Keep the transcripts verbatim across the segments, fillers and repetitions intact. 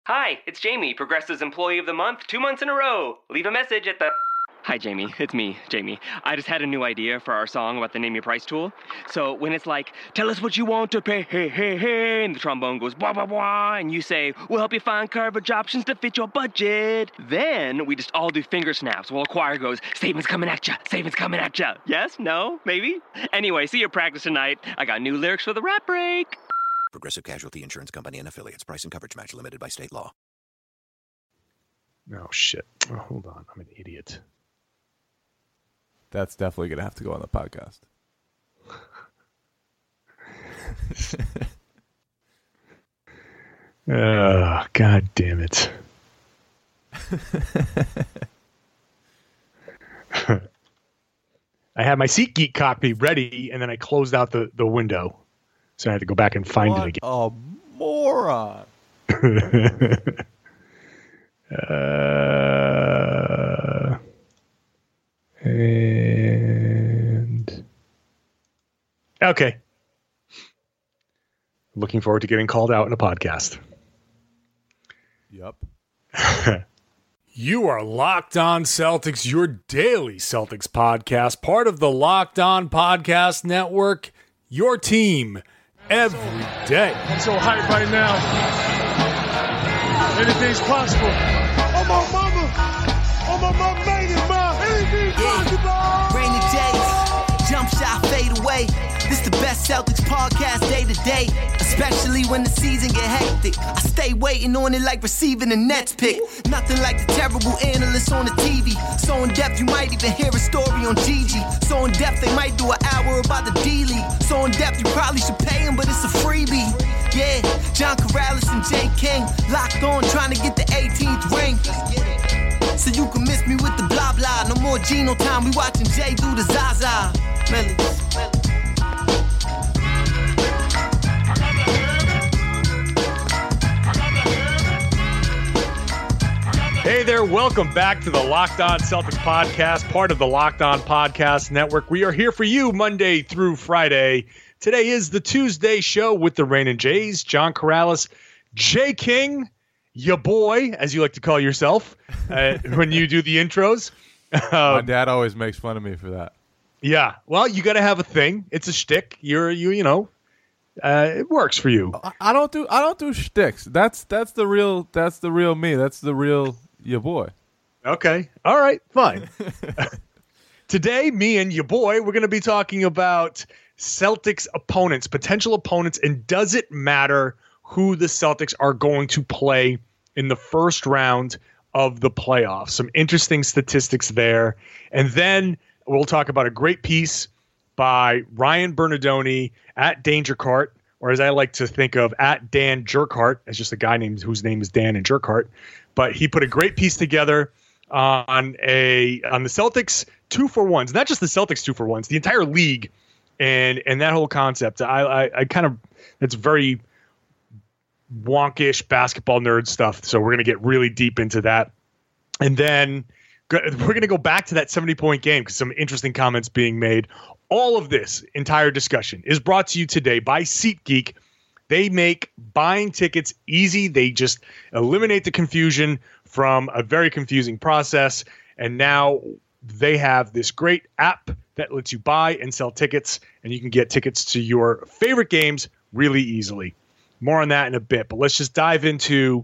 Hi, it's Jamie, Progressive's Employee of the Month, two months in a row. Leave a message at the... Hi, Jamie. It's me, Jamie. I just had a new idea for our song about the Name Your Price tool. So when it's like, tell us what you want to pay, hey, hey, hey, and the trombone goes, blah, blah, blah, and you say, we'll help you find coverage options to fit your budget. Then we just all do finger snaps while a choir goes, savings coming at ya, savings coming at ya. Yes? No? Maybe? Anyway, see you practice tonight. I got new lyrics for the rap break. Progressive Casualty Insurance Company and Affiliates. Price and coverage match limited by state law. Oh, shit. Oh, hold on. I'm an idiot. That's definitely going to have to go on the podcast. Oh, God damn it. I had my SeatGeek copy ready, and then I closed out the, the window. So I had to go back and find what it again. A moron. uh, and okay. Looking forward to getting called out in a podcast. Yep. You are Locked On Celtics, your daily Celtics podcast, part of the Locked On Podcast Network, your team every day. I'm so hyped right now. Anything's possible. Oh, my mama. Oh, my mama made it, ma. Anything's possible. Rainy days, jump shot, fade away. This the best Celtics podcast day to day, especially when the season get hectic. I stay waiting on it like receiving a Nets pick. Nothing like the terrible analysts on the T V. So in depth you might even hear a story on Gigi. So in depth they might do an hour about the D-League. So in depth you probably should pay him, but it's a freebie. Yeah, John Corrales and Jay King locked on trying to get the eighteenth ring. So you can miss me with the blah blah. No more Geno time, we watching Jay do the Zaza. Melly. Hey there, welcome back to the Locked On Celtics podcast, part of the Locked On Podcast Network. We are here for you Monday through Friday. Today is the Tuesday show with the Rain Jays, John Corrales, Jay King, ya boy, as you like to call yourself, uh, when you do the intros. Um, My dad always makes fun of me for that. Yeah, well, you got to have a thing. It's a shtick. You're, you, you know, uh, it works for you. I, I don't do, I don't do shticks. That's that's the real, that's the real me. That's the real. Your boy. Okay. All right. Fine. Today, me and your boy, we're going to be talking about Celtics opponents, potential opponents, and does it matter who the Celtics are going to play in the first round of the playoffs? Some interesting statistics there. And then we'll talk about a great piece by Ryan Bernardoni at Danger Cart, or as I like to think of, at Dan Jerkhart, as just a guy named whose name is Dan and Jerkhart. But he put a great piece together on a on the Celtics two for ones, not just the Celtics two for ones, the entire league, and and that whole concept. I I, I kind of it's very wonkish basketball nerd stuff. So we're gonna get really deep into that, and then we're gonna go back to that seventy point game because some interesting comments being made. All of this entire discussion is brought to you today by SeatGeek. They make buying tickets easy. They just eliminate the confusion from a very confusing process. And now they have this great app that lets you buy and sell tickets, and you can get tickets to your favorite games really easily. More on that in a bit, but let's just dive into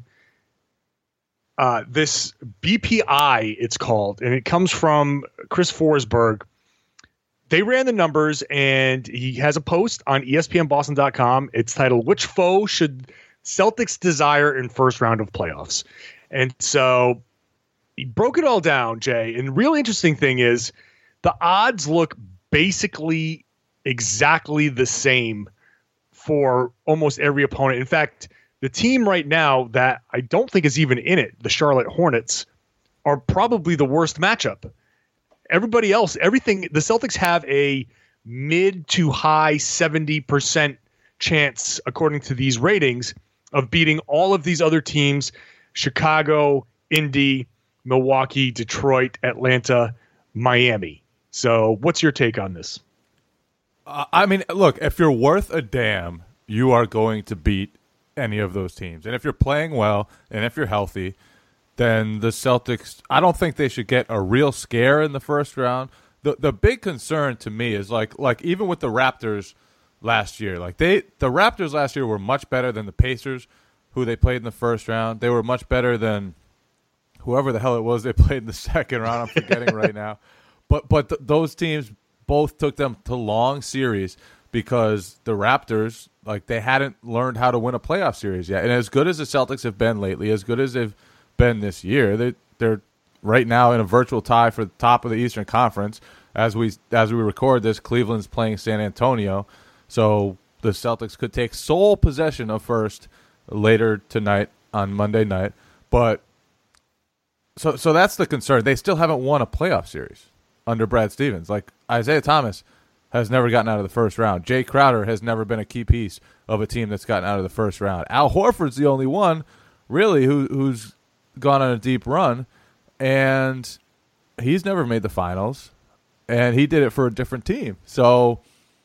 uh, this B P I, it's called, and it comes from Chris Forsberg. They ran the numbers, and he has a post on E S P N Boston dot com. It's titled, "Which foe should Celtics desire in first round of playoffs?" And so he broke it all down, Jay. And the real interesting thing is the odds look basically exactly the same for almost every opponent. In fact, the team right now that I don't think is even in it, the Charlotte Hornets, are probably the worst matchup. Everybody else, everything, the Celtics have a mid to high seventy percent chance, according to these ratings, of beating all of these other teams: Chicago, Indy, Milwaukee, Detroit, Atlanta, Miami. So what's your take on this? Uh, I mean, look, if you're worth a damn, you are going to beat any of those teams. And if you're playing well and if you're healthy, then the Celtics, I don't think they should get a real scare in the first round. The the big concern to me is like like even with the Raptors last year, like they the Raptors last year were much better than the Pacers, who they played in the first round. They were much better than whoever the hell it was they played in the second round. I'm forgetting right now. But but th- those teams both took them to long series because the Raptors, like, they hadn't learned how to win a playoff series yet. And as good as the Celtics have been lately, as good as they've been this year, they they're right now in a virtual tie for the top of the Eastern Conference. As we as we record this, Cleveland's playing San Antonio, so the Celtics could take sole possession of first later tonight on Monday night. But so so that's the concern. They still haven't won a playoff series under Brad Stevens. Like, Isaiah Thomas has never gotten out of the first round. Jay Crowder has never been a key piece of a team that's gotten out of the first round. Al Horford's the only one, really, who who's gone on a deep run, and he's never made the finals, and he did it for a different team. So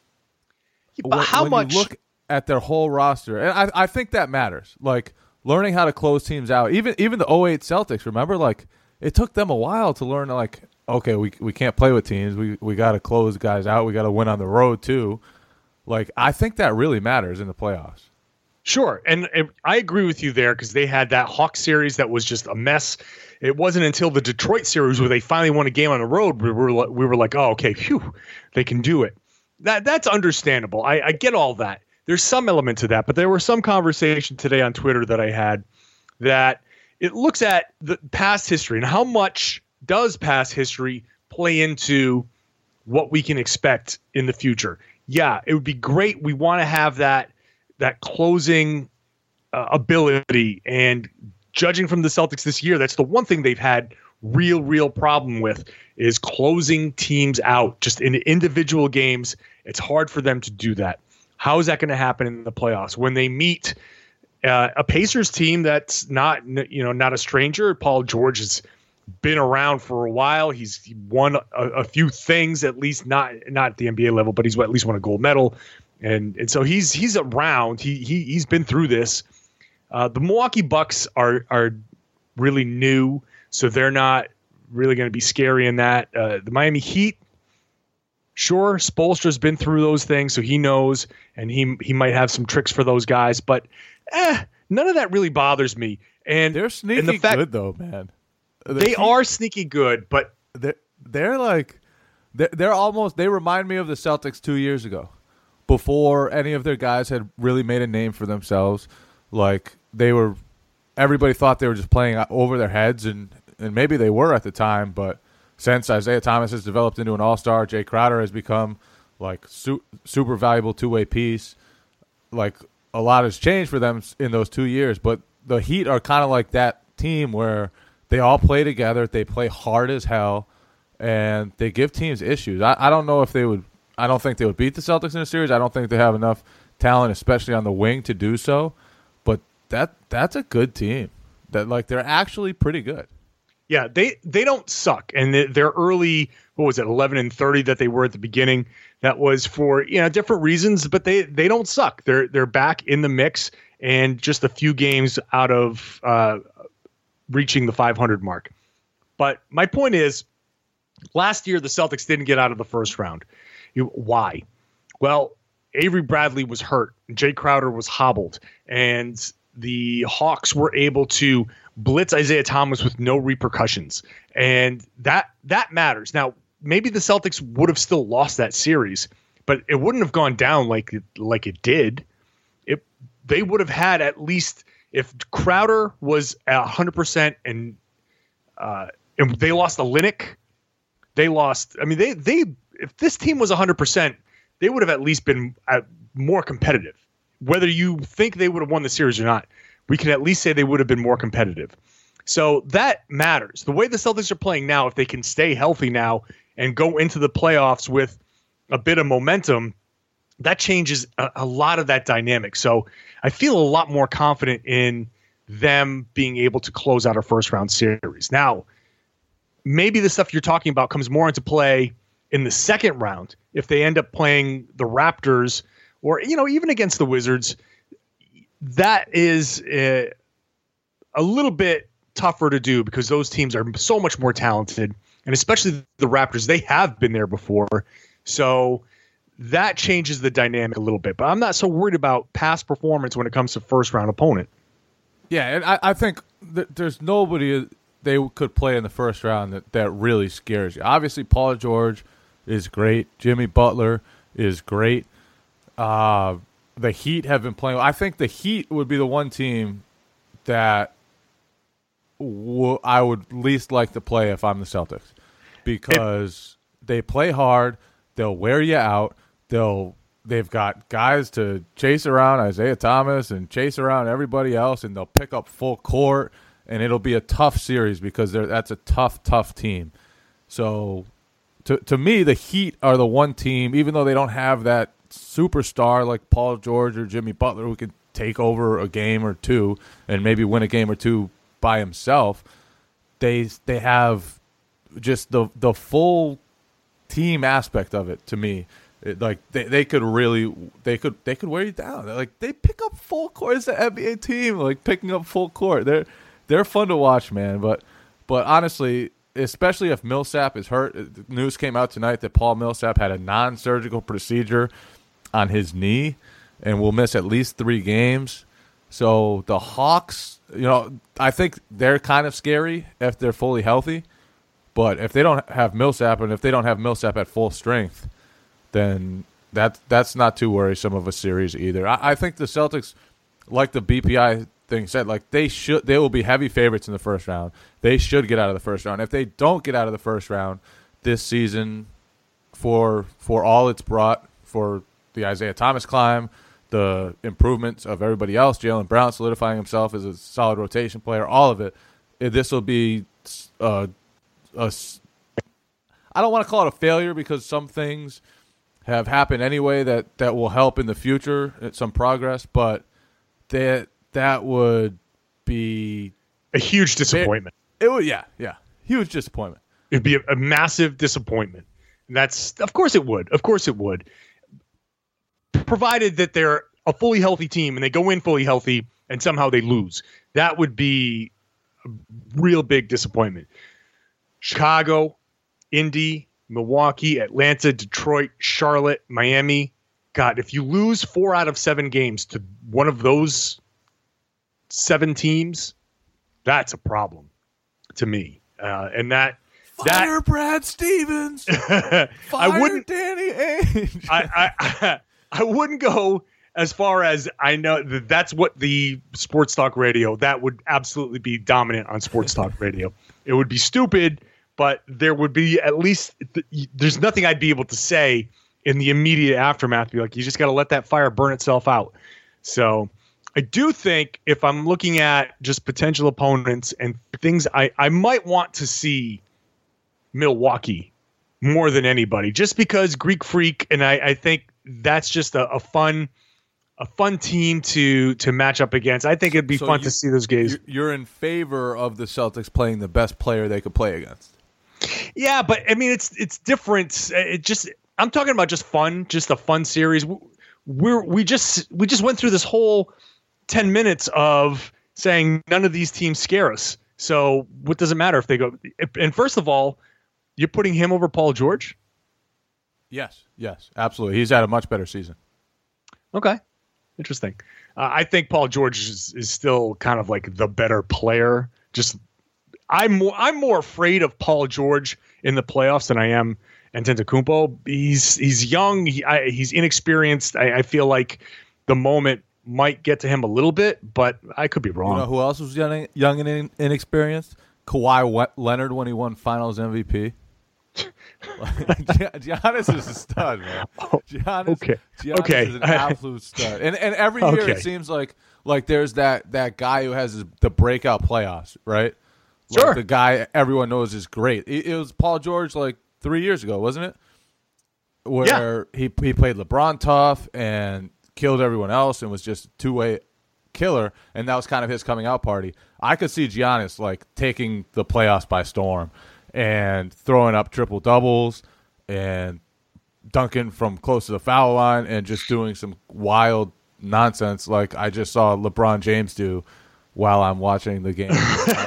but when, how when much you look at their whole roster, and I, I think that matters, like learning how to close teams out. Even even the oh eight Celtics, remember, like it took them a while to learn, like, okay, we we can't play with teams. We we got to close guys out. We got to win on the road too. Like, I think that really matters in the playoffs. Sure, and, and I agree with you there because they had that Hawks series that was just a mess. It wasn't until the Detroit series where they finally won a game on the road we were we were like, oh, okay, phew, they can do it. That that's understandable. I, I get all that. There's some element to that, but there was some conversation today on Twitter that I had that it looks at the past history and how much does past history play into what we can expect in the future. Yeah, it would be great. We want to have that that closing uh, ability, and judging from the Celtics this year, that's the one thing they've had real, real problem with is closing teams out. Just in individual games, it's hard for them to do that. How is that going to happen in the playoffs when they meet uh, a Pacers team that's not, you know, not a stranger? Paul George has been around for a while. He's won a, a few things, at least not not at the N B A level, but he's at least won a gold medal, and and so he's he's around. He he he's been through this. Uh, the Milwaukee Bucks are are really new, so they're not really going to be scary in that. Uh, the Miami Heat, sure, Spoelstra's been through those things, so he knows, and he he might have some tricks for those guys, but eh, none of that really bothers me. And they're sneaky and the fact, good, though, man. The they team, are sneaky good, but they're, they're like they're, they're almost. They remind me of the Celtics two years ago, before any of their guys had really made a name for themselves. Like, they were, everybody thought they were just playing over their heads, and, and maybe they were at the time, but since Isaiah Thomas has developed into an all-star, Jay Crowder has become, like, su- super valuable two-way piece. Like, a lot has changed for them in those two years, but the Heat are kind of like that team where they all play together, they play hard as hell, and they give teams issues. I, I don't know if they would, I don't think they would beat the Celtics in a series. I don't think they have enough talent, especially on the wing, to do so. That that's a good team. That like they're actually pretty good. Yeah, they they don't suck, and they're early. What was it, eleven and thirty that they were at the beginning? That was for, you know, different reasons, but they they don't suck. They're they're back in the mix, and just a few games out of uh, reaching the five hundred mark. But my point is, last year the Celtics didn't get out of the first round. You, why? Well, Avery Bradley was hurt, Jay Crowder was hobbled, and the Hawks were able to blitz Isaiah Thomas with no repercussions. And that that matters. Now, maybe the Celtics would have still lost that series, but it wouldn't have gone down like it, like it did. It they would have had at least, if Crowder was at one hundred percent and uh, and they lost Olynyk, they lost. I mean, they they if this team was one hundred percent, they would have at least been uh, more competitive. Whether you think they would have won the series or not, we can at least say they would have been more competitive. So that matters. The way the Celtics are playing now, if they can stay healthy now and go into the playoffs with a bit of momentum, that changes a, a lot of that dynamic. So I feel a lot more confident in them being able to close out a first-round series. Now, maybe the stuff you're talking about comes more into play in the second round if they end up playing the Raptors, or, you know, even against the Wizards. that is uh, a little bit tougher to do because those teams are so much more talented, and especially the Raptors, they have been there before. So that changes the dynamic a little bit. But I'm not so worried about past performance when it comes to first-round opponent. Yeah, and I, I think th- there's nobody they could play in the first round that, that really scares you. Obviously, Paul George is great. Jimmy Butler is great. Uh, the Heat have been playing. I think the Heat would be the one team that w- I would least like to play if I'm the Celtics because it, they play hard. They'll wear you out. They'll they've got guys to chase around Isaiah Thomas and chase around everybody else, and they'll pick up full court, and it'll be a tough series because they're that's a tough, tough team. So, to to me, the Heat are the one team, even though they don't have that superstar like Paul George or Jimmy Butler who can take over a game or two and maybe win a game or two by himself. They they have just the the full team aspect of it to me. It, like they, they could really they could they could wear you down. They're like they pick up full court. It's an N B A team like picking up full court. They're they're fun to watch, man. But but honestly, especially if Millsap is hurt, the news came out tonight that Paul Millsap had a non-surgical procedure on his knee and will miss at least three games. So the Hawks, you know, I think they're kind of scary if they're fully healthy. But if they don't have Millsap and if they don't have Millsap at full strength, then that that's not too worrisome of a series either. I, I think the Celtics, like the B P I thing said, like they should they will be heavy favorites in the first round. They should get out of the first round. If they don't get out of the first round this season, for for all it's brought, for the Isaiah Thomas climb, the improvements of everybody else, Jaylen Brown solidifying himself as a solid rotation player, all of it, this will be uh, a, I don't want to call it a failure because some things have happened anyway that, that will help in the future, some progress, but that that would be a huge disappointment. It, it would, yeah, yeah, huge disappointment. It'd be a, a massive disappointment. And that's, of course it would. Of course it would. Provided that they're a fully healthy team and they go in fully healthy and somehow they lose. That would be a real big disappointment. Chicago, Indy, Milwaukee, Atlanta, Detroit, Charlotte, Miami. God, if you lose four out of seven games to one of those seven teams, that's a problem to me. Uh, and that Fire that, Brad Stevens. Fire I wouldn't, Danny Ainge. I, I, I wouldn't go as far as I know that that's what the sports talk radio, that would absolutely be dominant on sports talk radio. It would be stupid, but there would be at least, there's nothing I'd be able to say in the immediate aftermath. Be like, you just got to let that fire burn itself out. So I do think if I'm looking at just potential opponents and things, I, I might want to see Milwaukee more than anybody, just because Greek Freak, and I, I think that's just a, a fun, a fun team to to match up against. I think it'd be So fun you- to see those guys. You're in favor of the Celtics playing the best player they could play against. Yeah, but I mean, it's it's different. It just I'm talking about just fun, just a fun series. We're we just we just went through this whole ten minutes of saying none of these teams scare us. So what does it matter if they go? And first of all, you're putting him over Paul George. Yes, yes, absolutely. He's had a much better season. Okay, interesting. Uh, I think Paul George is, is still kind of like the better player. Just I'm more I'm more afraid of Paul George in the playoffs than I am Antetokounmpo. He's he's young. He, I, he's inexperienced. I, I feel like the moment might get to him a little bit, but I could be wrong. You know who else was young, young and in, inexperienced? Kawhi Leonard when he won Finals M V P. Giannis is a stud, man. Giannis, okay. Giannis okay. is an absolute stud. And and every year Okay. it seems like like there's that, that guy who has his, the breakout playoffs, right? Like Sure. the guy everyone knows is great. It, it was Paul George like three years ago, wasn't it? Where he he played LeBron tough and killed everyone else and was just a two-way killer, and that was kind of his coming out party. I could see Giannis like taking the playoffs by storm and throwing up triple doubles and dunking from close to the foul line and just doing some wild nonsense like I just saw LeBron James do while I'm watching the game.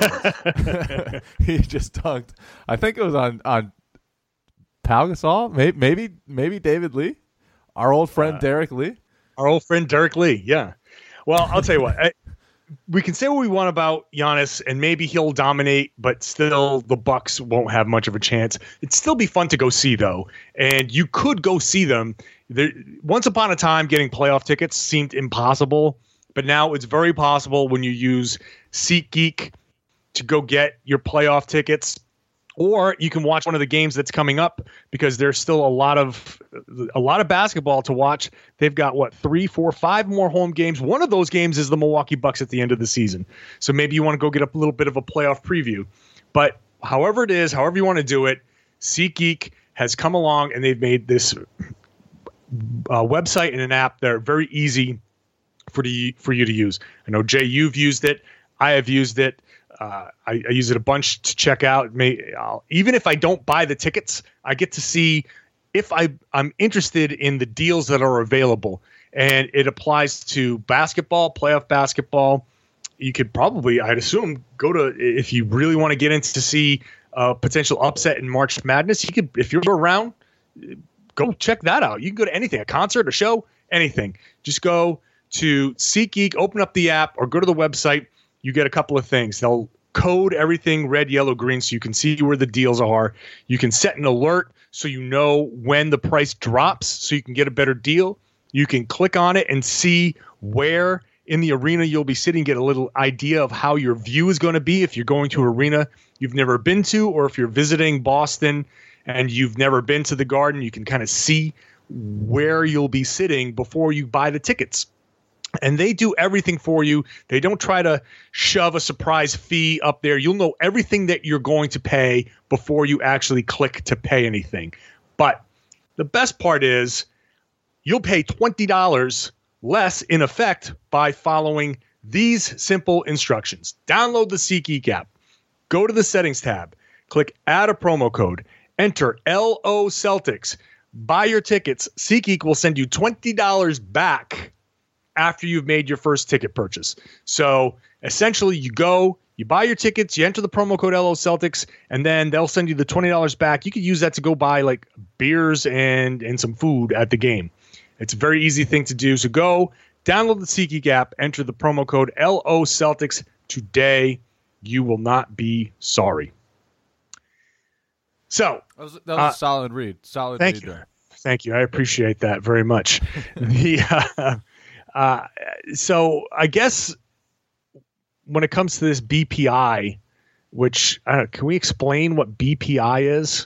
He just dunked. I think it was on on Pau Gasol, maybe maybe maybe David Lee, our old friend uh, Derek Lee, our old friend Derek Lee. Yeah. Well, I'll tell you what. I, we can say what we want about Giannis, and maybe he'll dominate, but still the Bucks won't have much of a chance. It'd still be fun to go see, though, and you could go see them. There, once upon a time, getting playoff tickets seemed impossible, but now it's very possible when you use SeatGeek to go get your playoff tickets. Or you can watch one of the games that's coming up because there's still a lot of a lot of basketball to watch. They've got, what, three, four, five more home games. One of those games is the Milwaukee Bucks at the end of the season. So maybe you want to go get a little bit of a playoff preview. But however it is, however you want to do it, SeatGeek has come along and they've made this uh, website and an app that are very easy for, the, for you to use. I know, Jay, you've used it. I have used it. Uh, I, I use it a bunch to check out. May, I'll, even if I don't buy the tickets, I get to see if I, I'm interested in the deals that are available. And it applies to basketball, playoff basketball. You could probably, I'd assume, go to, if you really want to get in to see a potential upset in March Madness, you could, if you're around, go check that out. You can go to anything, a concert, a show, anything. Just go to SeatGeek, open up the app, or go to the website. You get a couple of things. They'll code everything red, yellow, green so you can see where the deals are. You can set an alert so you know when the price drops so you can get a better deal. You can click on it and see where in the arena you'll be sitting, get a little idea of how your view is going to be if you're going to an arena you've never been to, or if you're visiting Boston and you've never been to the Garden, you can kind of see where you'll be sitting before you buy the tickets. And they do everything for you. They don't try to shove a surprise fee up there. You'll know everything that you're going to pay before you actually click to pay anything. But the best part is you'll pay twenty dollars less in effect by following these simple instructions. Download the SeatGeek app. Go to the settings tab. Click add a promo code. Enter L O Celtics. Buy your tickets. SeatGeek will send you twenty dollars back after you've made your first ticket purchase. So essentially you go, you buy your tickets, you enter the promo code L O Celtics, and then they'll send you the twenty dollars back. You could use that to go buy like beers and, and some food at the game. It's a very easy thing to do. So go download the SeatGeek app, enter the promo code L O Celtics today. You will not be sorry. So that was, that was uh, a solid read. Solid thank read you. there. Thank you. I appreciate that very much. the uh, Uh, so I guess when it comes to this B P I, which uh, can we explain what B P I is?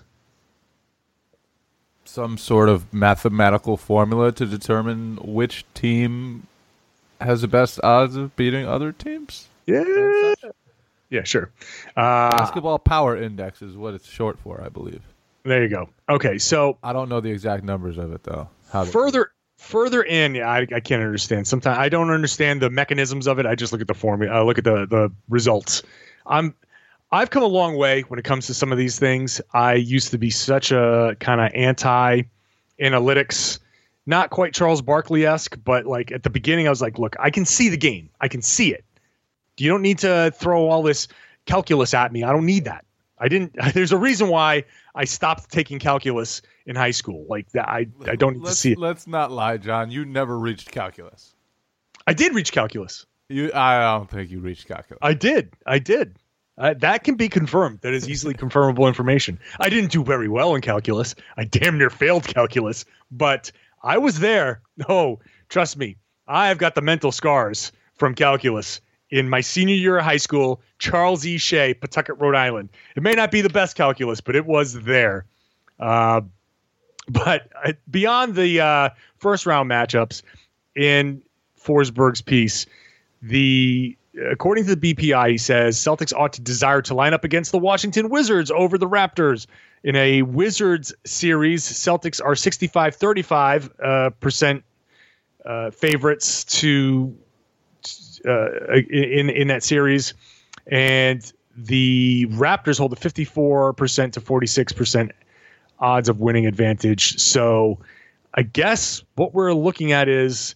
Some sort of mathematical formula to determine which team has the best odds of beating other teams? Yeah. Yeah, sure. Uh, Basketball Power Index is what it's short for, I believe. There you go. Okay, so I don't know the exact numbers of it, though. How further... Further in, yeah, I, I can't understand. Sometimes I don't understand the mechanisms of it. I just look at the formula. I look at the the results. I'm, I've come a long way when it comes to some of these things. I used to be such a kind of anti-analytics, not quite Charles Barkley-esque, but like at the beginning, I was like, look, I can see the game. I can see it. You don't need to throw all this calculus at me. I don't need that. I didn't. There's a reason why I stopped taking calculus in high school. Like that, I I don't need let's, to see it. Let's not lie, John. You never reached calculus. I did reach calculus. You, I don't think you reached calculus. I did. I did. Uh, that can be confirmed. That is easily confirmable information. I didn't do very well in calculus. I damn near failed calculus, but I was there. Oh, trust me. I have got the mental scars from calculus. In my senior year of high school, Charles E. Shea, Pawtucket, Rhode Island. It may not be the best calculus, but it was there. Uh, but uh, beyond the uh, first round matchups in Forsberg's piece, the according to the B P I, he says Celtics ought to desire to line up against the Washington Wizards over the Raptors. In a Wizards series, Celtics are sixty-five thirty-five uh, percent uh, favorites to uh, in in that series, and the Raptors hold a fifty-four percent to forty-six percent odds of winning advantage. So I guess what we're looking at is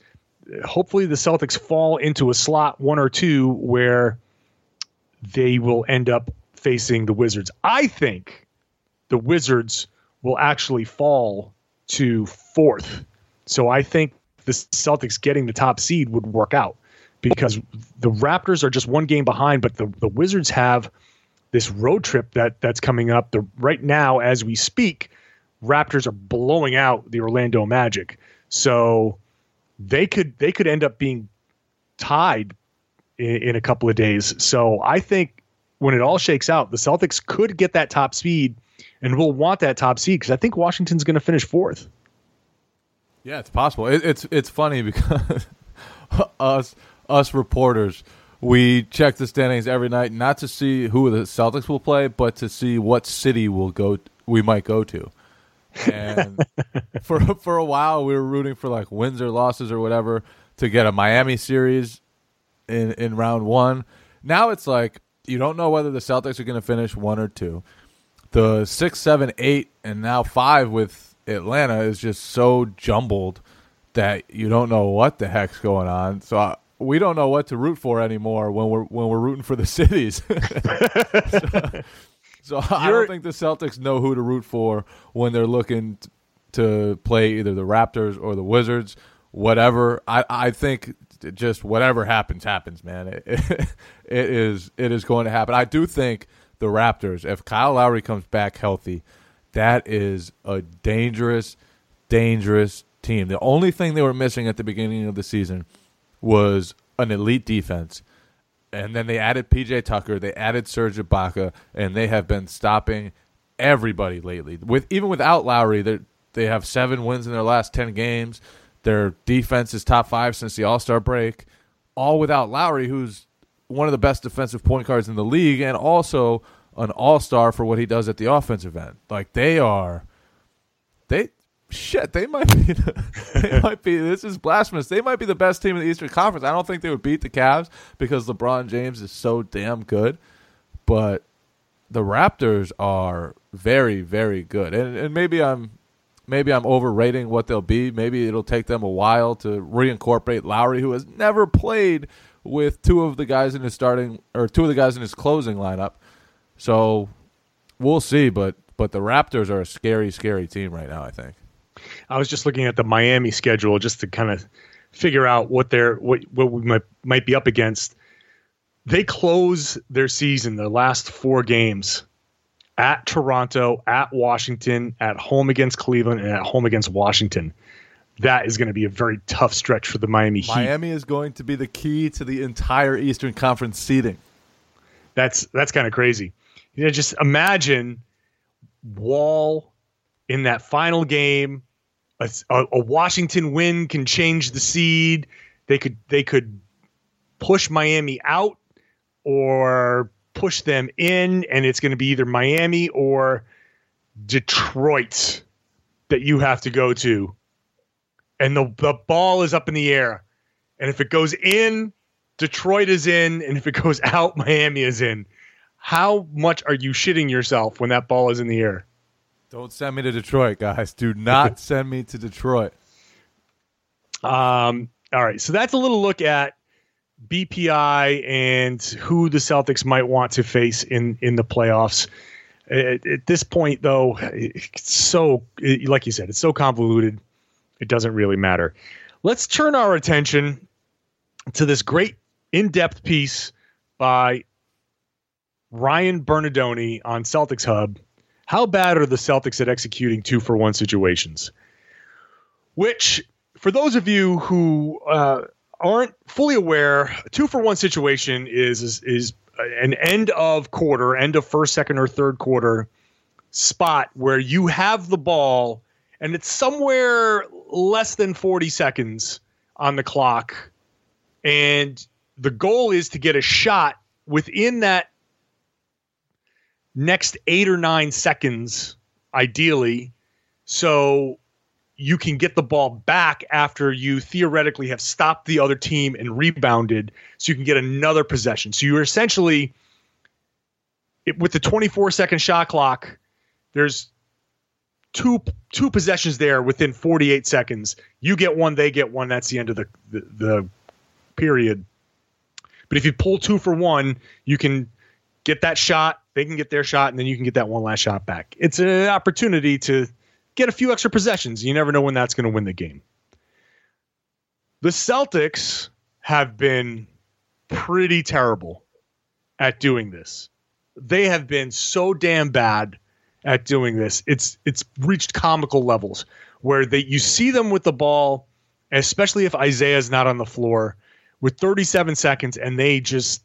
hopefully the Celtics fall into a slot one or two where they will end up facing the Wizards. I think the Wizards will actually fall to fourth. So I think the Celtics getting the top seed would work out because the Raptors are just one game behind, but the, the Wizards have this road trip that that's coming up. The, right now, as we speak, Raptors are blowing out the Orlando Magic. So they could they could end up being tied in, in a couple of days. So I think when it all shakes out, the Celtics could get that top seed and will want that top seed because I think Washington's going to finish fourth. Yeah, it's possible. It, it's it's funny because us us reporters, we check the standings every night, not to see who the Celtics will play, but to see what city will go we might go to. And for for a while, we were rooting for like wins or losses or whatever to get a Miami series in in round one. Now it's like you don't know whether the Celtics are going to finish one or two. The six, seven, eight, and now five with Atlanta is just so jumbled that you don't know what the heck's going on. So I, we don't know what to root for anymore when we're when we're rooting for the cities. so, so I don't think the Celtics know who to root for when they're looking t- to play either the Raptors or the Wizards. Whatever, I I think just whatever happens happens, man. It, it, it is it is going to happen. I do think the Raptors, if Kyle Lowry comes back healthy, that is a dangerous, dangerous team. The only thing they were missing at the beginning of the season was an elite defense. And then they added P J Tucker, they added Serge Ibaka, and they have been stopping everybody lately. With even without Lowry, they they have seven wins in their last ten games. Their defense is top five since the All-Star break. All without Lowry, who's one of the best defensive point guards in the league, and also an all-star for what he does at the offensive end. Like they are, they shit. They might be. The, they might be. This is blasphemous. They might be the best team in the Eastern Conference. I don't think they would beat the Cavs because LeBron James is so damn good. But the Raptors are very, very good. And and maybe I'm maybe I'm overrating what they'll be. Maybe it'll take them a while to reincorporate Lowry, who has never played with two of the guys in his starting or two of the guys in his closing lineup. So we'll see, but but the Raptors are a scary, scary team right now, I think. I was just looking at the Miami schedule just to kind of figure out what they're what what we might might be up against. They close their season, their last four games at Toronto, at Washington, at home against Cleveland, and at home against Washington. That is going to be a very tough stretch for the Miami Heat. Miami is going to be the key to the entire Eastern Conference seeding. That's that's kind of crazy. You know, just imagine Wall in that final game. A, a, a Washington win can change the seed. They could they could push Miami out or push them in, and it's going to be either Miami or Detroit that you have to go to. And the the ball is up in the air. And if it goes in, Detroit is in. And if it goes out, Miami is in. How much are you shitting yourself when that ball is in the air? Don't send me to Detroit, guys. Do not send me to Detroit. Um. All right. So that's a little look at B P I and who the Celtics might want to face in, in the playoffs. At, at this point, though, it's so, like you said, it's so convoluted. It doesn't really matter. Let's turn our attention to this great in-depth piece by Ryan Bernardoni on Celtics Hub. How bad are the Celtics at executing two-for-one situations? Which, for those of you who uh, aren't fully aware, a two-for-one situation is, is is an end of quarter, end of first, second, or third quarter spot where you have the ball and it's somewhere less than forty seconds on the clock. And the goal is to get a shot within that next eight or nine seconds, ideally, so you can get the ball back after you theoretically have stopped the other team and rebounded, so you can get another possession. So you're essentially, it, with the twenty-four second shot clock, there's two two possessions there within forty-eight seconds. You get one, they get one. That's the end of the, the, the period. But if you pull two for one, you can get that shot, they can get their shot, and then you can get that one last shot back. It's an opportunity to get a few extra possessions. You never know when that's going to win the game. The Celtics have been pretty terrible at doing this. They have been so damn bad at doing this. It's it's reached comical levels where they you see them with the ball, especially if Isaiah's not on the floor, with thirty-seven seconds, and they just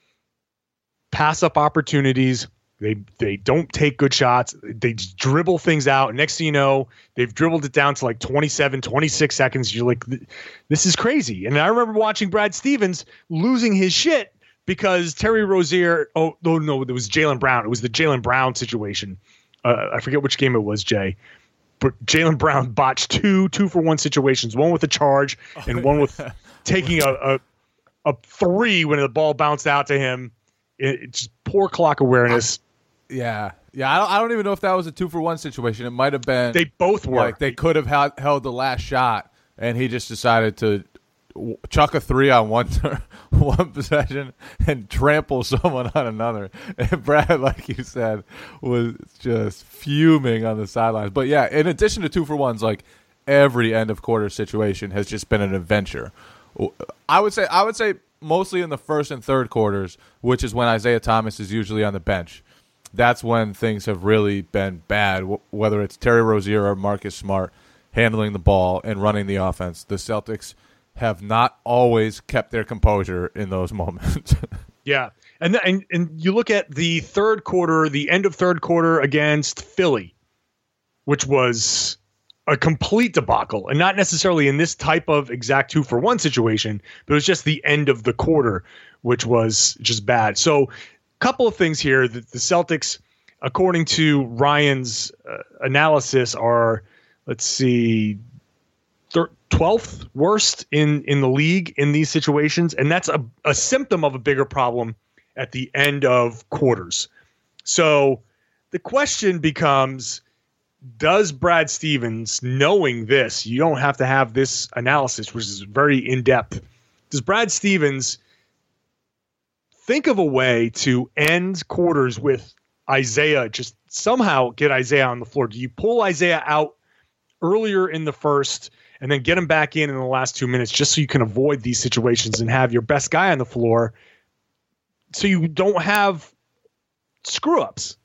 pass up opportunities. They they don't take good shots. They just dribble things out. Next thing you know, they've dribbled it down to like twenty-seven, twenty-six seconds. You're like, this is crazy. And I remember watching Brad Stevens losing his shit because Terry Rozier, oh, no, no, it was Jaylen Brown. It was the Jaylen Brown situation. Uh, I forget which game it was, Jay. But Jaylen Brown botched two two for one situations, one with a charge and one with taking a, a, a three when the ball bounced out to him. It, it's just poor clock awareness. Yeah, yeah. I don't. I don't even know if that was a two for one situation. It might have been. They both were. Like they could have held, held the last shot, and he just decided to w- chuck a three on one one possession and trample someone on another. And Brad, like you said, was just fuming on the sidelines. But yeah, in addition to two for ones, like every end of quarter situation has just been an adventure. I would say. I would say mostly in the first and third quarters, which is when Isaiah Thomas is usually on the bench. That's when things have really been bad, whether it's Terry Rozier or Marcus Smart handling the ball and running the offense. The Celtics have not always kept their composure in those moments. Yeah, and, and and you look at the third quarter, the end of third quarter against Philly, which was a complete debacle, and not necessarily in this type of exact two-for-one situation, but it was just the end of the quarter, which was just bad. So couple of things here. The, the Celtics, according to Ryan's uh, analysis, are, let's see, thir- twelfth worst in, in the league in these situations. And that's a, a symptom of a bigger problem at the end of quarters. So the question becomes, does Brad Stevens, knowing this, you don't have to have this analysis, which is very in-depth, does Brad Stevens think of a way to end quarters with Isaiah, just somehow get Isaiah on the floor? Do you pull Isaiah out earlier in the first and then get him back in in the last two minutes just so you can avoid these situations and have your best guy on the floor so you don't have screw-ups?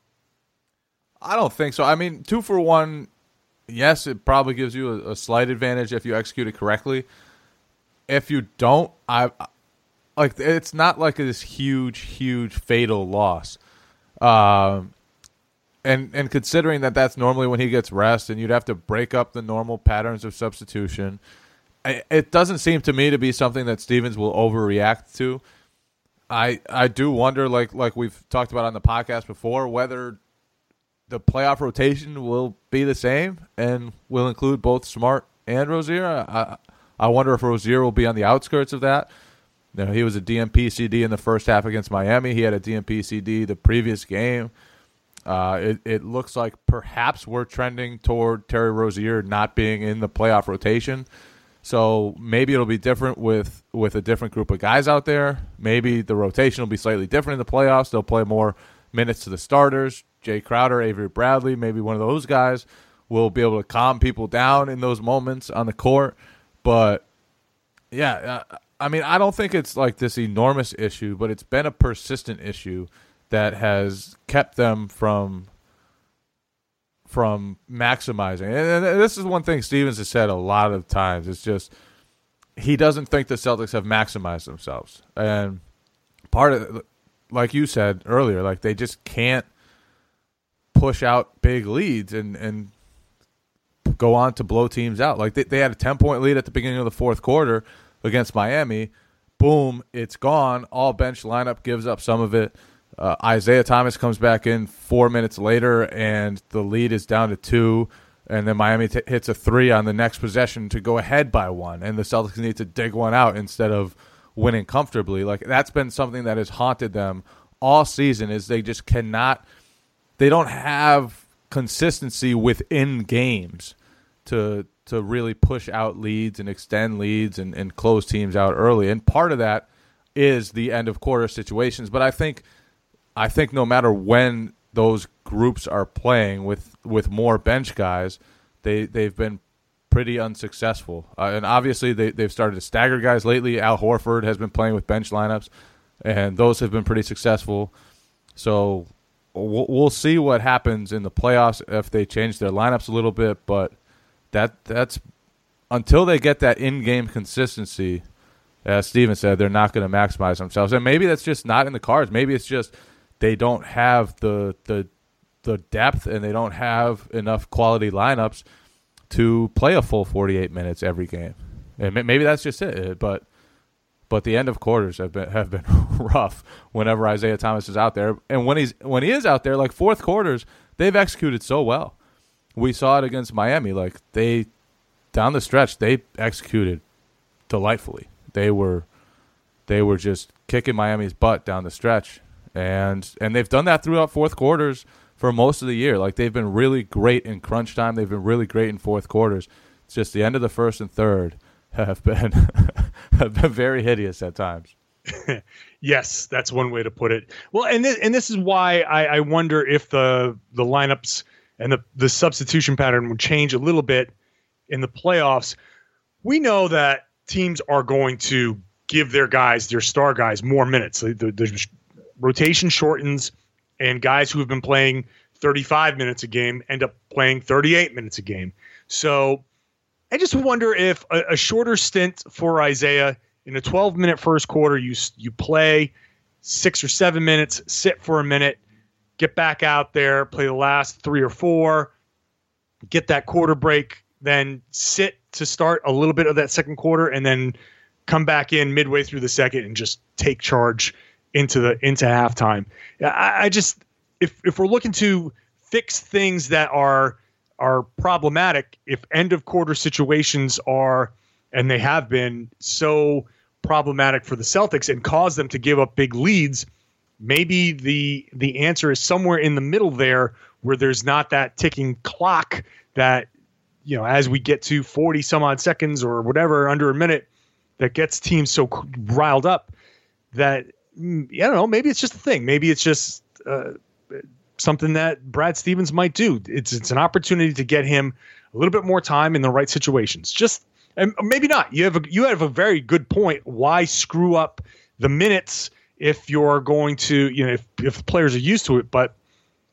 I don't think so. I mean, two for one, yes, it probably gives you a, a slight advantage if you execute it correctly. If you don't, I like it's not like this huge, huge fatal loss. Um, and and considering that that's normally when he gets rest, and you'd have to break up the normal patterns of substitution, it, it doesn't seem to me to be something that Stevens will overreact to. I I do wonder, like like we've talked about on the podcast before, whether the playoff rotation will be the same and will include both Smart and Rozier. I I wonder if Rozier will be on the outskirts of that. You know, he was a D M P C D in the first half against Miami. He had a D M P C D the previous game. Uh, it, it looks like perhaps we're trending toward Terry Rozier not being in the playoff rotation. So maybe it'll be different with, with a different group of guys out there. Maybe the rotation will be slightly different in the playoffs. They'll play more minutes to the starters. Jay Crowder, Avery Bradley, maybe one of those guys will be able to calm people down in those moments on the court. But, yeah, uh, I mean, I don't think it's like this enormous issue, but it's been a persistent issue that has kept them from from maximizing. And, and this is one thing Stevens has said a lot of times. It's just he doesn't think the Celtics have maximized themselves. And part of, like you said earlier, like they just can't push out big leads and, and go on to blow teams out. Like they, they had a ten-point lead at the beginning of the fourth quarter against Miami. Boom, it's gone. All bench lineup gives up some of it. Uh, Isaiah Thomas comes back in four minutes later, and the lead is down to two. And then Miami t- hits a three on the next possession to go ahead by one. And the Celtics need to dig one out instead of winning comfortably. Like that's been something that has haunted them all season is they just cannot – they don't have consistency within games to to really push out leads and extend leads and, and close teams out early. And part of that is the end of quarter situations. But I think I think no matter when those groups are playing with, with more bench guys, they, they've been pretty unsuccessful. Uh, and obviously they, they've started to stagger guys lately. Al Horford has been playing with bench lineups, and those have been pretty successful. So we'll, we'll see what happens in the playoffs if they change their lineups a little bit. But that that's until they get that in-game consistency, as Steven said, they're not going to maximize themselves. And maybe that's just not in the cards. Maybe it's just they don't have the the the depth and they don't have enough quality lineups to play a full forty-eight minutes every game. And maybe that's just it. But but the end of quarters have been have been rough whenever Isaiah Thomas is out there. And when he's when he is out there, like fourth quarters, they've executed so well. We saw it against Miami. Like they down the stretch, they executed delightfully. They were they were just kicking Miami's butt down the stretch. And and they've done that throughout fourth quarters for most of the year. Like they've been really great in crunch time. They've been really great in fourth quarters. It's just the end of the first and third have been have been very hideous at times. Yes, that's one way to put it. Well, and this, and this is why I, I wonder if the the lineups and the, the substitution pattern would change a little bit in the playoffs. We know that teams are going to give their guys, their star guys, more minutes. The, the, the rotation shortens, and guys who have been playing thirty-five minutes a game end up playing thirty-eight minutes a game. So I just wonder if a, a shorter stint for Isaiah in a twelve-minute first quarter, you you play six or seven minutes, sit for a minute, get back out there, play the last three or four, get that quarter break, then sit to start a little bit of that second quarter, and then come back in midway through the second and just take charge into the into halftime. I, I just if if we're looking to fix things that are are problematic, if end of quarter situations are, and they have been so problematic for the Celtics and cause them to give up big leads, maybe the the answer is somewhere in the middle there, where there's not that ticking clock that, you know, as we get to forty some odd seconds or whatever, under a minute, that gets teams so riled up that, I don't know, maybe it's just a thing. Maybe it's just uh, something that Brad Stevens might do. It's it's an opportunity to get him a little bit more time in the right situations. Just and maybe not. You have a you have a very good point. Why screw up the minutes if you're going to, you know, if if players are used to it? But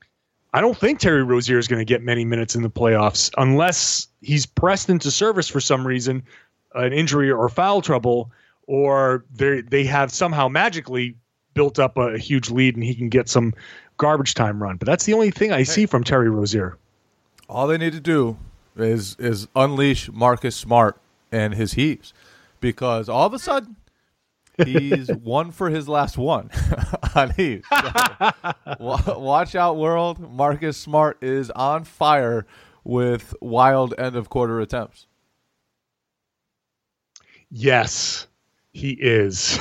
I don't think Terry Rozier is going to get many minutes in the playoffs unless he's pressed into service for some reason, an injury or foul trouble, or they they have somehow magically built up a, a huge lead and he can get some garbage time run. But that's the only thing I see from Terry Rozier. All they need to do is is unleash Marcus Smart and his heaves, because all of a sudden he's one for his last one on heaves. So, watch out, world. Marcus Smart is on fire with wild end of quarter attempts. Yes, he is.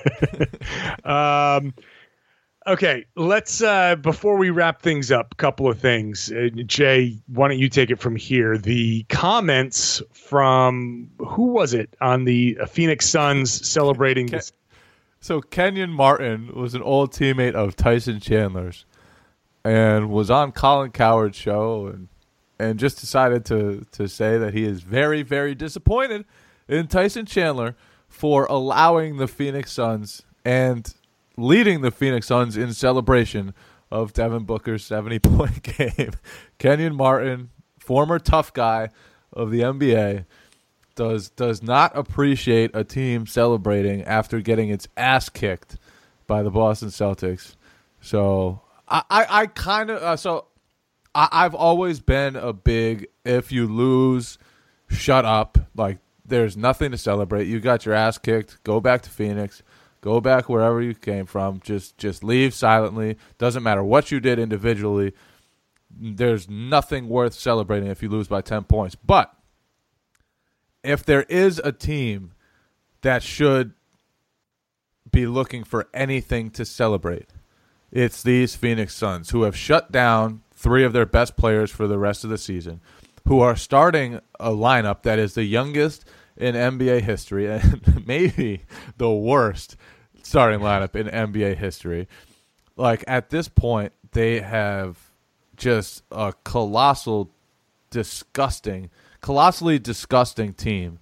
um, okay, let's, uh, before we wrap things up, a couple of things. Uh, Jay, why don't you take it from here? The comments from, who was it, on the uh, Phoenix Suns celebrating Ken- this? So Kenyon Martin was an old teammate of Tyson Chandler's and was on Colin Cowherd's show, and and just decided to to say that he is very, very disappointed in Tyson Chandler for allowing the Phoenix Suns and leading the Phoenix Suns in celebration of Devin Booker's seventy-point game. Kenyon Martin, former tough guy of the N B A, does does not appreciate a team celebrating after getting its ass kicked by the Boston Celtics. So I, I, I kind of uh, so I, I've always been a big, if you lose, shut up. Like, there's nothing to celebrate. You got your ass kicked. Go back to Phoenix. Go back wherever you came from. Just just leave silently. Doesn't matter what you did individually. There's nothing worth celebrating if you lose by ten points. But if there is a team that should be looking for anything to celebrate, it's these Phoenix Suns, who have shut down three of their best players for the rest of the season, who are starting a lineup that is the youngest in N B A history and maybe the worst starting lineup in N B A history. Like, at this point, they have just a colossal, disgusting, colossally disgusting team.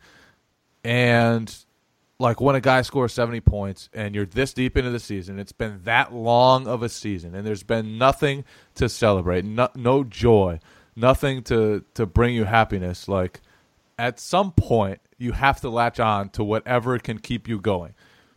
And, like, when a guy scores seventy points and you're this deep into the season, it's been that long of a season, and there's been nothing to celebrate, no, no joy, nothing to, to bring you happiness. Like, at some point, you have to latch on to whatever can keep you going.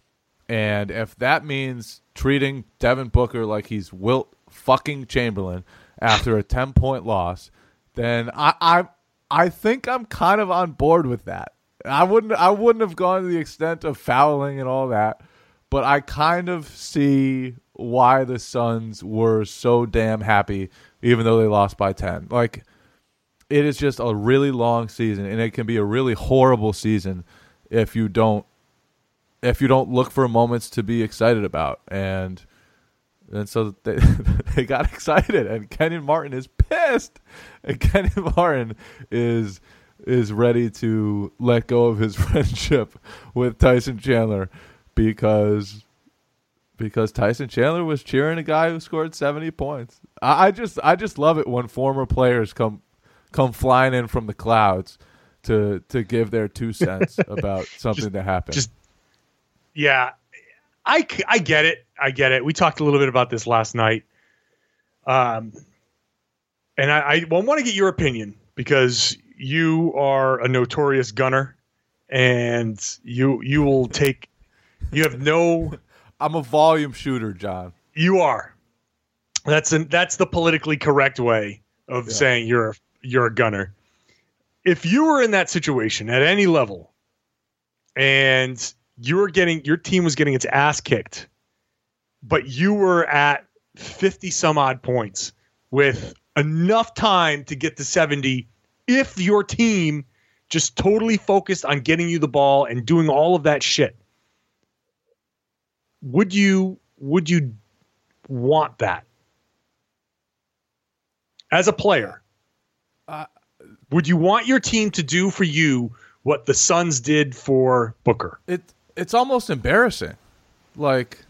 And if that means treating Devin Booker like he's Wilt fucking Chamberlain after a ten-point loss, then I, I I think I'm kind of on board with that. I wouldn't I wouldn't have gone to the extent of fouling and all that, but I kind of see why the Suns were so damn happy, even though they lost by ten. Like, it is just a really long season, and it can be a really horrible season if you don't if you don't look for moments to be excited about. And and so they they got excited, and Kenyon Martin is pissed, and Kenyon Martin is is ready to let go of his friendship with Tyson Chandler because because Tyson Chandler was cheering a guy who scored seventy points. I, I just I just love it when former players come come flying in from the clouds to to give their two cents about something just, that happened. Just yeah, I, I get it. I get it. We talked a little bit about this last night. Um, and I, I well, want to get your opinion because you are a notorious gunner, and you you will take. You have no. I'm a volume shooter, John. You are. That's an, that's the politically correct way of yeah. saying you're a, you're a gunner. If you were in that situation at any level, and you were getting your team was getting its ass kicked, but you were at fifty some odd points with enough time to get to seventy, if your team just totally focused on getting you the ball and doing all of that shit, would you would you want that as a player? Uh, would you want your team to do for you what the Suns did for Booker? It it's almost embarrassing. Like,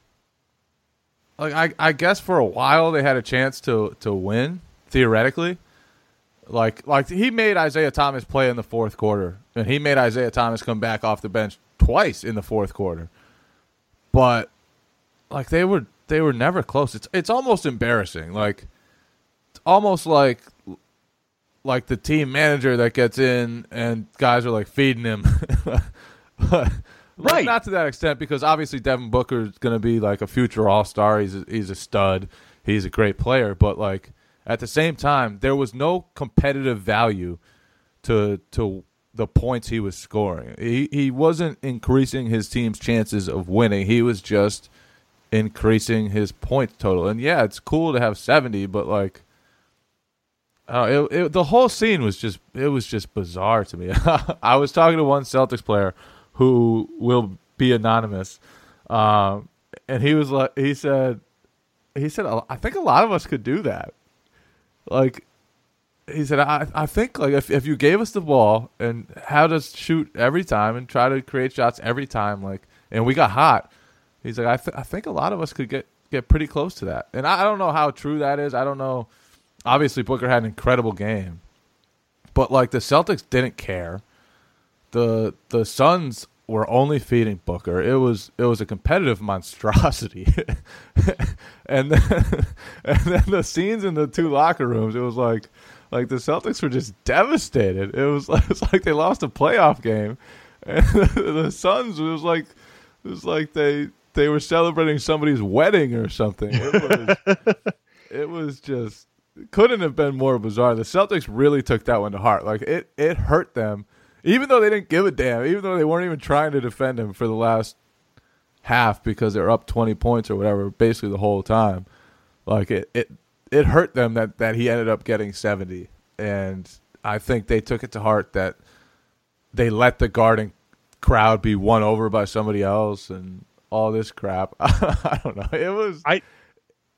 like I I guess for a while they had a chance to to win theoretically. Like like he made Isaiah Thomas play in the fourth quarter, and he made Isaiah Thomas come back off the bench twice in the fourth quarter. But like they were they were never close. It's it's almost embarrassing. Like it's almost like like the team manager that gets in and guys are like feeding him. Right. Not to that extent, because obviously Devin Booker is going to be like a future all-star. He's a, he's a stud. He's a great player. But like at the same time, there was no competitive value to to the points he was scoring. He he wasn't increasing his team's chances of winning. He was just increasing his point total. And yeah, it's cool to have seventy, but like, uh, it, it, the whole scene was just it was just bizarre to me. I was talking to one Celtics player who will be anonymous, um, and he was like, he said, he said, I think a lot of us could do that. Like, he said, I, I think like if if you gave us the ball and had us shoot every time and try to create shots every time, like, and we got hot, he's like, I th- I think a lot of us could get, get pretty close to that. And I, I don't know how true that is. I don't know. Obviously, Booker had an incredible game, but like the Celtics didn't care. The the Suns were only feeding Booker. It was it was a competitive monstrosity, and then and then the scenes in the two locker rooms. It was like like the Celtics were just devastated. It was like, it was like they lost a playoff game, and the, the Suns it was like it was like they they were celebrating somebody's wedding or something. It was it was just couldn't have been more bizarre. The Celtics really took that one to heart. Like it it hurt them. Even though they didn't give a damn, even though they weren't even trying to defend him for the last half because they were up twenty points or whatever, basically the whole time, like it, it, it hurt them that, that he ended up getting seventy. And I think they took it to heart that they let the guarding crowd be won over by somebody else and all this crap. I don't know. It was I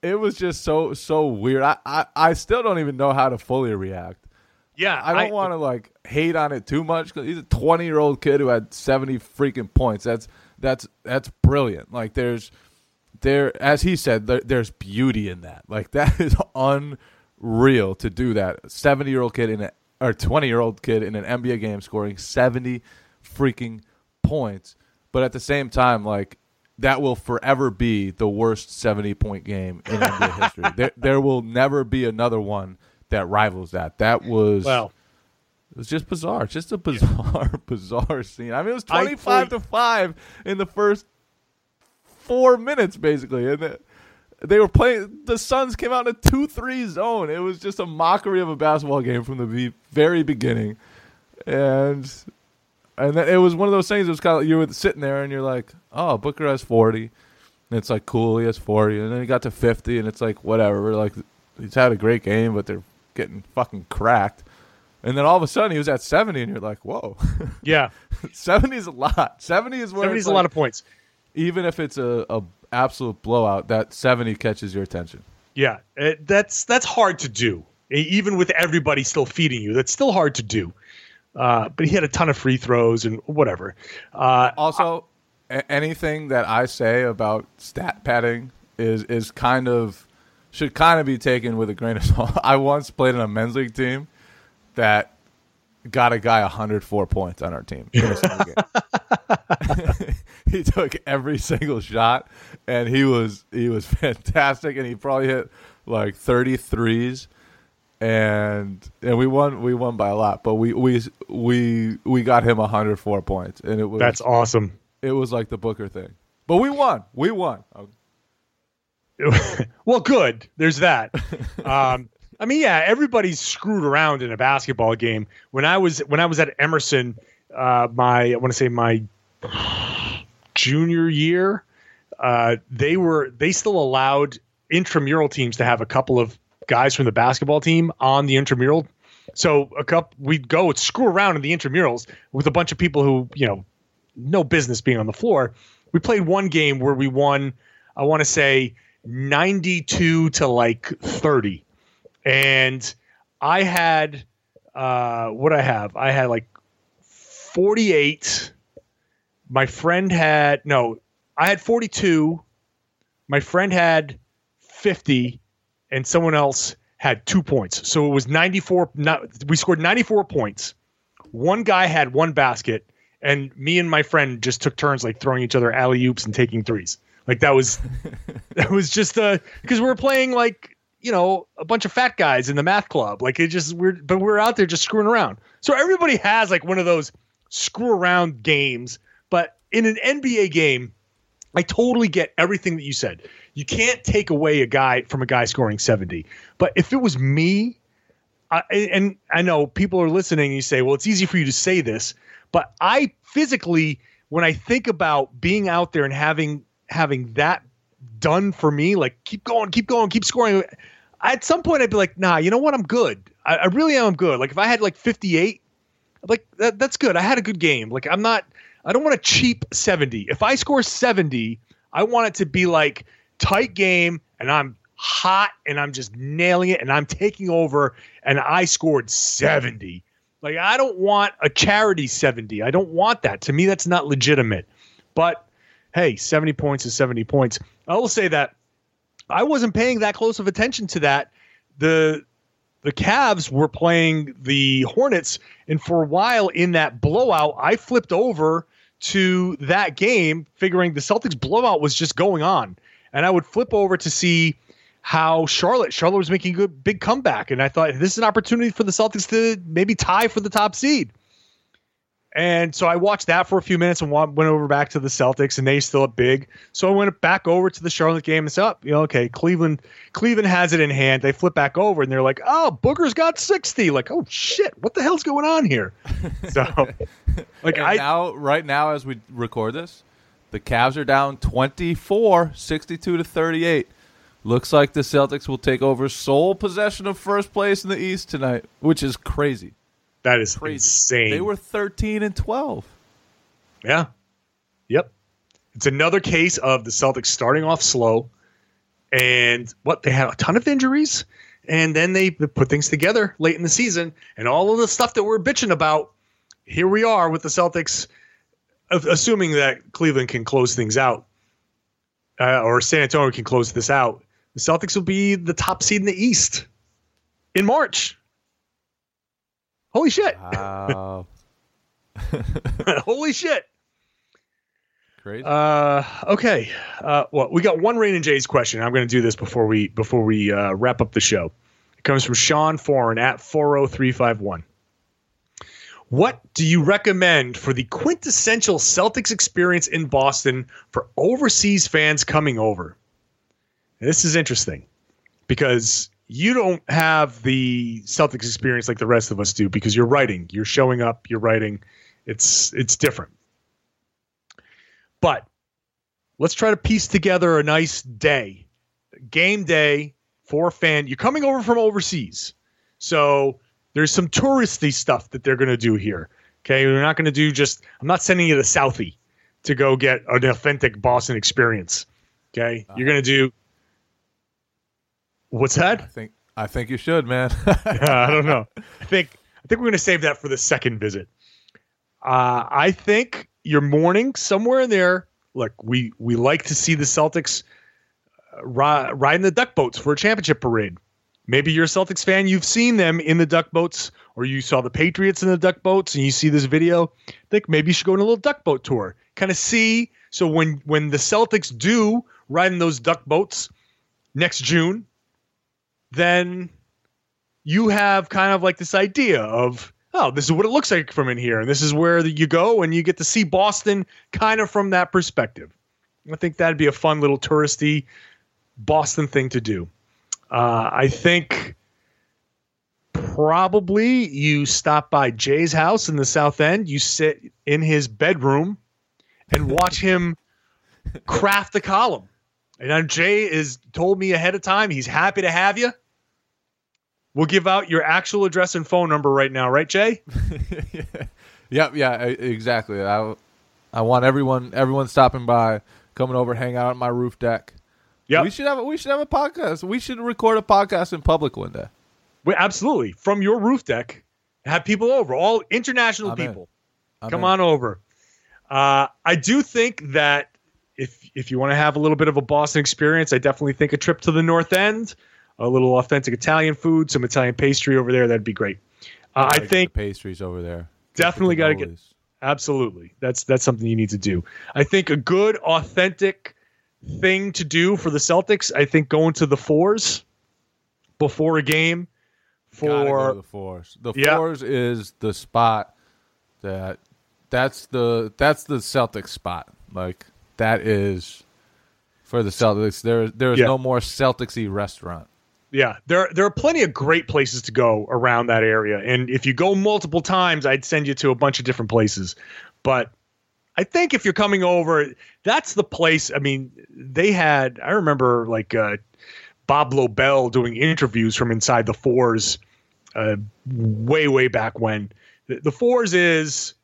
it was just so so weird. I, I, I still don't even know how to fully react. Yeah, I don't want to like hate on it too much because he's a twenty year old kid who had seventy freaking points. That's that's that's brilliant. Like there's there as he said, there, there's beauty in that. Like that is unreal to do that. seventy year old kid in a or twenty year old kid in an N B A game scoring seventy freaking points. But at the same time, like that will forever be the worst seventy point game in N B A history. There there will never be another one that rivals that. That was well, it was just bizarre. Just a bizarre, yeah. bizarre scene. I mean, it was twenty-five to five in the first four minutes, basically, and it, they were playing. The Suns came out in a two three zone. It was just a mockery of a basketball game from the be- very beginning, and and then it was one of those things. It was kind of like you were sitting there and you're like, oh, Booker has forty, and it's like cool, he has forty, and then he got to fifty, and it's like whatever. We're like, he's had a great game, but they're getting fucking cracked. And then all of a sudden he was at seventy and you're like, whoa. Yeah. seventy is a lot. seventy is where seventy is like, a lot of points. Even if it's a, a absolute blowout, that seventy catches your attention. Yeah. It, that's that's hard to do. Even with everybody still feeding you, that's still hard to do. Uh, but he had a ton of free throws and whatever. Uh, also, a- anything that I say about stat padding is is kind of should kind of be taken with a grain of salt. I once played in a men's league team that got a guy one hundred four points on our team in a single game. He took every single shot, and he was he was fantastic, and he probably hit like thirty threes, and and we won we won by a lot, but we we we we got him one hundred four points, and it was that's awesome. It was like the Booker thing, but we won. We won. Well, good. There's that. Um, I mean, yeah, everybody's screwed around in a basketball game. When I was when I was at Emerson, uh, my I want to say my junior year, uh, they were they still allowed intramural teams to have a couple of guys from the basketball team on the intramural. So a couple we'd go and screw around in the intramurals with a bunch of people who, you know, no business being on the floor. We played one game where we won, I want to say ninety-two to like thirty. And I had, uh, what I have, I had like forty-eight. My friend had, no, I had forty-two. My friend had fifty, and someone else had two points. So it was ninety-four. Not, we scored ninety-four points. One guy had one basket, and me and my friend just took turns like throwing each other alley-oops and taking threes. Like that was, that was just uh because we were playing like, you know, a bunch of fat guys in the math club. Like it just we're but we're out there just screwing around. So everybody has like one of those screw around games. But in an N B A game, I totally get everything that you said. You can't take away a guy from a guy scoring seventy. But if it was me, I, and I know people are listening and you say, well, it's easy for you to say this, but I physically, when I think about being out there and having having that done for me, like keep going, keep going, keep scoring. At some point I'd be like, nah, you know what? I'm good. I, I really am good. Like if I had like fifty-eight, like that, that's good. I had a good game. Like I'm not, I don't want a cheap seventy. If I score seventy, I want it to be like tight game and I'm hot and I'm just nailing it and I'm taking over and I scored seventy. Like I don't want a charity seventy. I don't want that. To me, that's not legitimate. But hey, seventy points is seventy points. I will say that I wasn't paying that close of attention to that. The the Cavs were playing the Hornets, and for a while in that blowout, I flipped over to that game, figuring the Celtics blowout was just going on. And I would flip over to see how Charlotte, Charlotte was making a good big comeback. And I thought this is an opportunity for the Celtics to maybe tie for the top seed. And so I watched that for a few minutes and went over back to the Celtics, and they still up big. So I went back over to the Charlotte game and said, oh, you know, okay, Cleveland, Cleveland has it in hand. They flip back over and they're like, oh, Booker's got sixty. Like, oh shit, what the hell's going on here? So, like, and I now, right now, as we record this, the Cavs are down twenty-four, sixty-two to thirty-eight. Looks like the Celtics will take over sole possession of first place in the East tonight, which is crazy. That is Crazy. insane. They were thirteen and twelve. Yeah. Yep. It's another case of the Celtics starting off slow And what, they had a ton of injuries, and then they put things together late in the season, and all of the stuff that we're bitching about, here we are with the Celtics, assuming that Cleveland can close things out, uh, or San Antonio can close this out. The Celtics will be the top seed in the East in March. Holy shit. Wow. Holy shit. Crazy. Uh, okay. Uh, well, we got one Rain and Jay's question. I'm going to do this before we before we uh, wrap up the show. It comes from Sean Foreign at four oh three five one. What do you recommend for the quintessential Celtics experience in Boston for overseas fans coming over? And this is interesting because you don't have the Celtics experience like the rest of us do because you're writing, you're showing up, you're writing. It's it's different. But let's try to piece together a nice day, game day for a fan. You're coming over from overseas. So there's some touristy stuff that they're going to do here. Okay. We're not going to do just, I'm not sending you to Southie to go get an authentic Boston experience. Okay. Uh, You're going to do, what's that? I think, I think you should, man. I don't know. I think, I think we're going to save that for the second visit. Uh, I think your morning somewhere in there. Look, we, we like to see the Celtics uh, ri- riding the duck boats for a championship parade. Maybe you're a Celtics fan. You've seen them in the duck boats, or you saw the Patriots in the duck boats, and you see this video. I think maybe you should go on a little duck boat tour, kind of see. So when when the Celtics do ride in those duck boats next June, then you have kind of like this idea of, oh, this is what it looks like from in here, and this is where you go, and you get to see Boston kind of from that perspective. I think that'd be a fun little touristy Boston thing to do. Uh, I think probably you stop by Jay's house in the South End. You sit in his bedroom and watch him craft the column. And Jay has told me ahead of time he's happy to have you. We'll give out your actual address and phone number right now, right, Jay? Yep, yeah, exactly. I, I want everyone everyone stopping by, coming over, hang out on my roof deck. Yeah, we should have we should have a podcast. We should record a podcast in public one day. We, absolutely, from your roof deck, have people over, all international I'm people. Come in. in. on over. Uh, I do think that if if you want to have a little bit of a Boston experience, I definitely think a trip to the North End, a little authentic Italian food, some Italian pastry over there, that'd be great. Uh, I think the pastries over there. Definitely got to get. Absolutely, that's that's something you need to do. I think a good authentic thing to do for the Celtics, I think going to the Fours before a game for go to the Fours. The yeah. Fours is the spot that that's the that's the Celtics spot. Like that is for the Celtics. There there is yeah. no more Celtics-y restaurant. Yeah, there there are plenty of great places to go around that area, and if you go multiple times, I'd send you to a bunch of different places. But I think if you're coming over, that's the place. I mean, they had, I remember like uh, Bob Lobel doing interviews from inside the Fours uh, way, way back when. The, the Fours is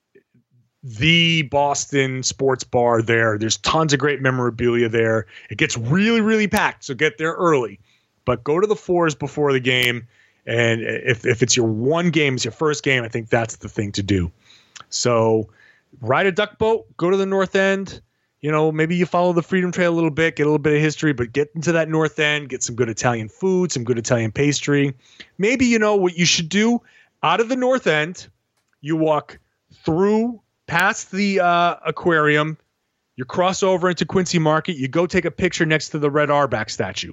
the Boston sports bar there. There's tons of great memorabilia there. It gets really, really packed, so get there early. But go to the Fours before the game, and if if it's your one game, it's your first game, I think that's the thing to do. So ride a duck boat, go to the North End. You know, maybe you follow the Freedom Trail a little bit, get a little bit of history, but get into that North End, get some good Italian food, some good Italian pastry. Maybe, you know, what you should do out of the North End, you walk through past the uh, aquarium, you cross over into Quincy Market, you go take a picture next to the Red Auerbach statue.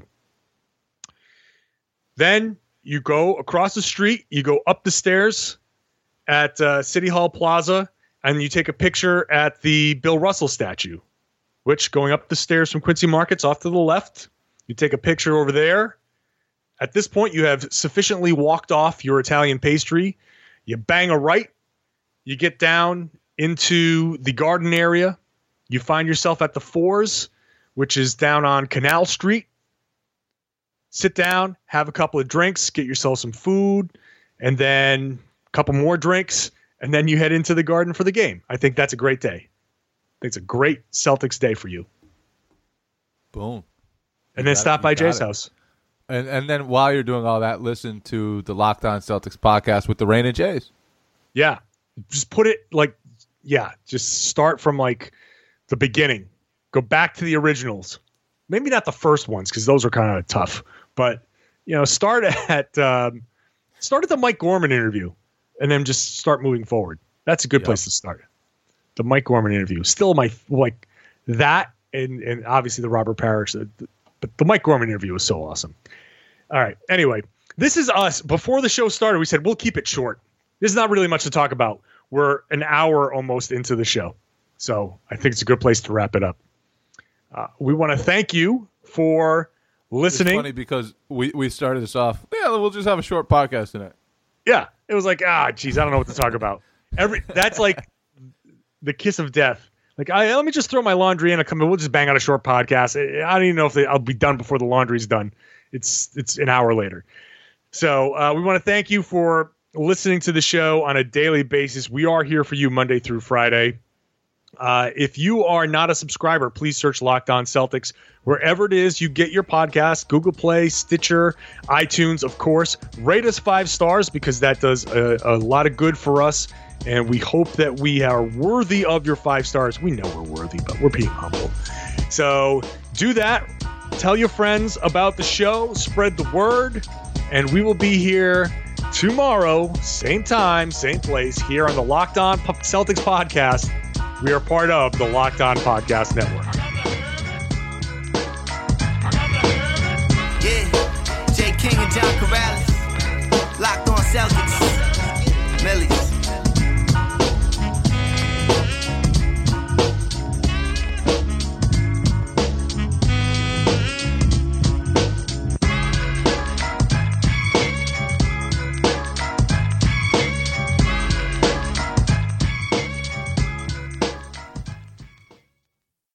Then you go across the street, you go up the stairs at uh, City Hall Plaza, and you take a picture at the Bill Russell statue, which going up the stairs from Quincy Market's off to the left. You take a picture over there. At this point, you have sufficiently walked off your Italian pastry. You bang a right. You get down into the garden area. You find yourself at the Fours, which is down on Canal Street. Sit down, have a couple of drinks, get yourself some food, and then a couple more drinks, and then you head into the Garden for the game. I think that's a great day. I think it's a great Celtics day for you. Boom. And then got stop it. by You got Jay's it. house. And and then while you're doing all that, listen to the Locked On Celtics podcast with the Rain and Jays. Yeah. Just put it like, yeah, just start from like the beginning. Go back to the originals. Maybe not the first ones because those are kind of tough. But, you know, start at um, start at the Mike Gorman interview and then just start moving forward. That's a good Yep. place to start. The Mike Gorman interview. Still my, like, that and, and obviously the Robert Parrish. uh, But the Mike Gorman interview was so awesome. All right. Anyway, this is us. Before the show started, we said we'll keep it short. There's not really much to talk about. We're an hour almost into the show. So I think it's a good place to wrap it up. Uh, we want to thank you for listening. It's funny because we, we started this off, yeah, we'll just have a short podcast tonight. Yeah. It was like, ah, geez, I don't know what to talk about. Every That's like the kiss of death. Like, I, let me just throw my laundry in. I come in. We'll just bang out a short podcast. I, I don't even know if they, I'll be done before the laundry's done. It's it's an hour later. So uh, we want to thank you for listening to the show on a daily basis. We are here for you Monday through Friday. Uh, if you are not a subscriber, please search Locked On Celtics wherever it is you get your podcast, Google Play, Stitcher, iTunes, of course. Rate us five stars because that does a, a lot of good for us. And we hope that we are worthy of your five stars. We know we're worthy, but we're being humble. So do that. Tell your friends about the show. Spread the word. And we will be here tomorrow, same time, same place, here on the Locked On Celtics podcast. We are part of the Locked On Podcast Network.